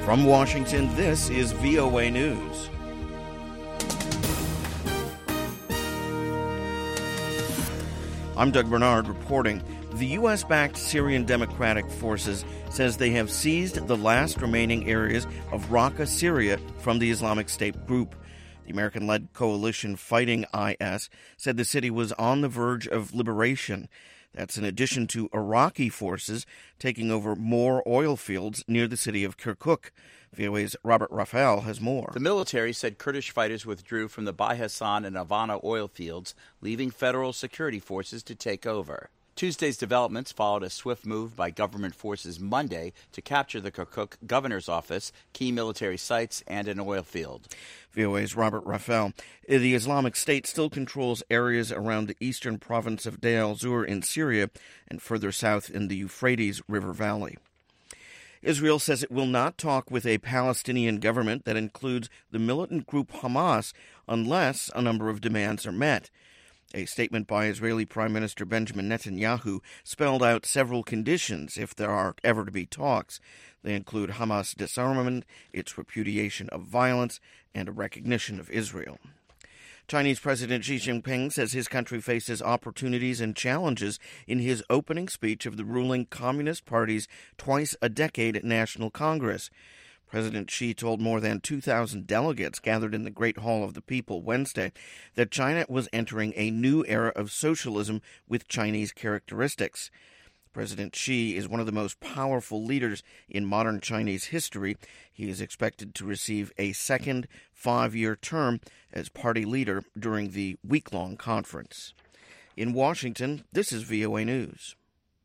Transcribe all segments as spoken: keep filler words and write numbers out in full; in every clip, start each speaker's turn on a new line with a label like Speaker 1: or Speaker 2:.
Speaker 1: From Washington, this is V O A News. I'm Doug Bernard reporting. The U S-backed Syrian Democratic Forces says they have seized the last remaining areas of Raqqa, Syria, from the Islamic State group. The American-led coalition fighting I S said the city was on the verge of liberation. That's in addition to Iraqi forces taking over more oil fields near the city of Kirkuk. V O A's Robert Raphael has more.
Speaker 2: The military said Kurdish fighters withdrew from the Bai Hassan and Havana oil fields, leaving federal security forces to take over. Tuesday's developments followed a swift move by government forces Monday to capture the Kirkuk governor's office, key military sites, and an oil field.
Speaker 1: V O A's Robert Raphael. The Islamic State still controls areas around the eastern province of Deir el-Zur in Syria and further south in the Euphrates River Valley. Israel says it will not talk with a Palestinian government that includes the militant group Hamas unless a number of demands are met. A statement by Israeli Prime Minister Benjamin Netanyahu spelled out several conditions if there are ever to be talks. They include Hamas disarmament, its repudiation of violence, and a recognition of Israel. Chinese President Xi Jinping says his country faces opportunities and challenges in his opening speech of the ruling Communist Party's twice-a-decade National Congress. President Xi told more than two thousand delegates gathered in the Great Hall of the People Wednesday that China was entering a new era of socialism with Chinese characteristics. President Xi is one of the most powerful leaders in modern Chinese history. He is expected to receive a second five-year term as party leader during the week-long conference. In Washington, this is V O A News.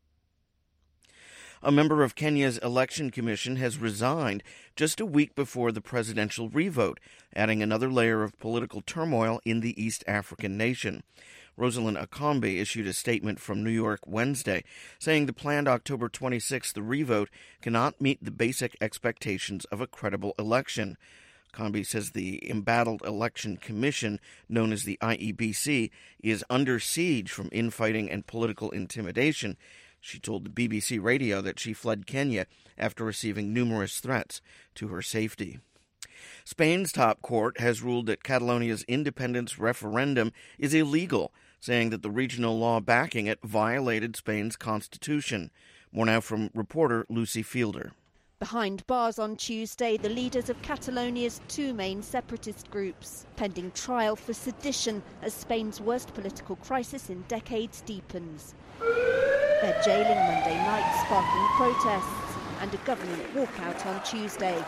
Speaker 1: A member of Kenya's election commission has resigned just a week before the presidential revote, adding another layer of political turmoil in the East African nation. Rosalind Akombe issued a statement from New York Wednesday, saying the planned October twenty-sixth revote cannot meet the basic expectations of a credible election. Akombe says the embattled election commission, known as the I E B C, is under siege from infighting and political intimidation. She told the B B C radio that she fled Kenya after receiving numerous threats to her safety. Spain's top court has ruled that Catalonia's independence referendum is illegal, saying that the regional law backing it violated Spain's constitution. More now from reporter Lucy Fielder.
Speaker 3: Behind bars on Tuesday, the leaders of Catalonia's two main separatist groups, pending trial for sedition as Spain's worst political crisis in decades deepens. They're jailing Monday night, sparking protests and a government walkout on Tuesday.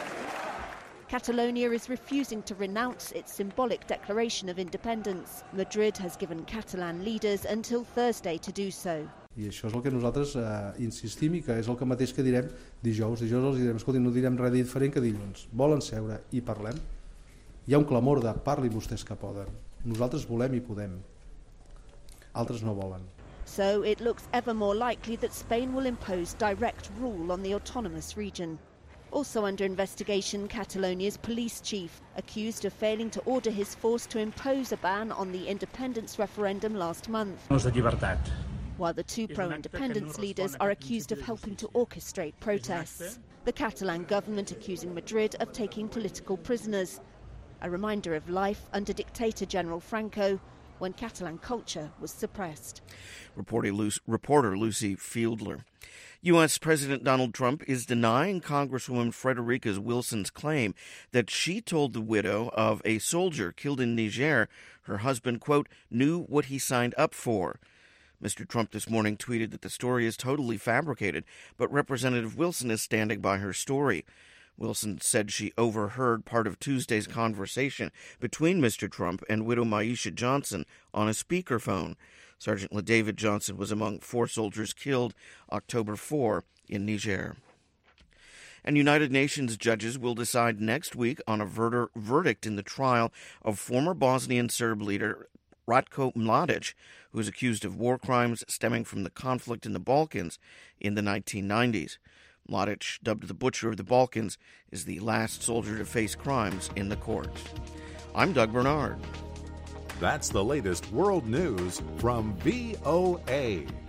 Speaker 3: Catalonia is refusing to renounce its symbolic declaration of independence. Madrid has given Catalan leaders until Thursday to do so.
Speaker 4: I això és el que nosaltres eh, insistim i que és el que mateix que direm dijous. Dijous els direm, escolti, no direm res diferent que dilluns. Volen seure i parlem? Hi ha un clamor de parli vostès que poden. Nosaltres volem i podem. Altres no volen.
Speaker 3: So it looks ever more likely that Spain will impose direct rule on the autonomous region. Also under investigation, Catalonia's police chief, accused of failing to order his force to impose a ban on the independence referendum last month. While the two pro-independence leaders are accused of helping to orchestrate protests. The Catalan government accusing Madrid of taking political prisoners. A reminder of life under dictator General Franco, when Catalan culture was suppressed.
Speaker 1: Reporter Lucy Fielder. U S. President Donald Trump is denying Congresswoman Frederica Wilson's claim that she told the widow of a soldier killed in Niger her husband, quote, knew what he signed up for. Mister Trump this morning tweeted that the story is totally fabricated, but Representative Wilson is standing by her story. Wilson said she overheard part of Tuesday's conversation between Mister Trump and widow Maisha Johnson on a speakerphone. Sergeant LaDavid Johnson was among four soldiers killed October fourth in Niger. And United Nations judges will decide next week on a ver- verdict in the trial of former Bosnian Serb leader Ratko Mladic, who is accused of war crimes stemming from the conflict in the Balkans in the nineteen nineties. Mladic, dubbed the Butcher of the Balkans, is the last soldier to face crimes in the court. I'm Doug Bernard.
Speaker 5: That's the latest world news from V O A.